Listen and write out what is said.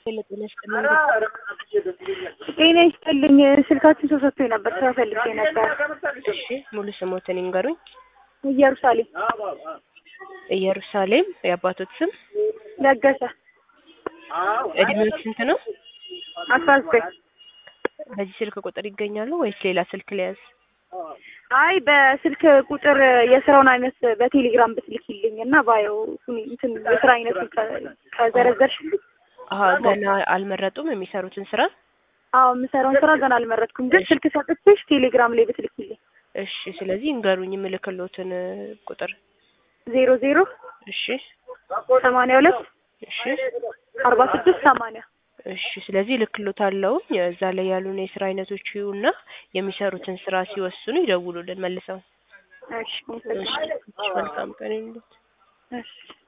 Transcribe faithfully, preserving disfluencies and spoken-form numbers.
ጤና ይስጥልኝ። ጤና ይስጥልኝ። ስልካችን ሰው ሰጥቶኝ ነበር፣ ስራ ፈልጌ ነበር። እሺ ሙሉ ስሞትን ይንገሩኝ። ኢየሩሳሌም ኢየሩሳሌም። የአባቶት ስም? ለገሰ። እድሜዎት ስንት ነው? አስራ ዘጠኝ በዚህ ስልክ ቁጥር ይገኛሉ ወይስ ሌላ ስልክ ሊያዝ? አይ በስልክ ቁጥር የስራውን አይነት በቴሌግራም ብትልኪልኝ እና ባየው እንትን የስራ አይነት ከዘረዘርሽልኝ። አሃ ገና አልመረጡም የሚሰሩትን ስራ? አዎ የምሰራውን ስራ ገና አልመረጥኩም፣ ግን ስልክ ሰጥቼሽ ቴሌግራም ላይ ብትልኪልኝ። እሺ ስለዚህ እንገሩኝ የምልክልዎትን ቁጥር። ዜሮ ዜሮ እሺ ሰማንያ ሁለት እሺ አርባ ስድስት ሰማንያ እሺ ስለዚህ ልክልዎታለሁ። እዛ ላይ ያሉን የስራ አይነቶች ይሁንና የሚሰሩትን ስራ ሲወስኑ ይደውሉልን መልሰው። እሺ እሺ መልካም ቀን ይሁንልዎት። እሺ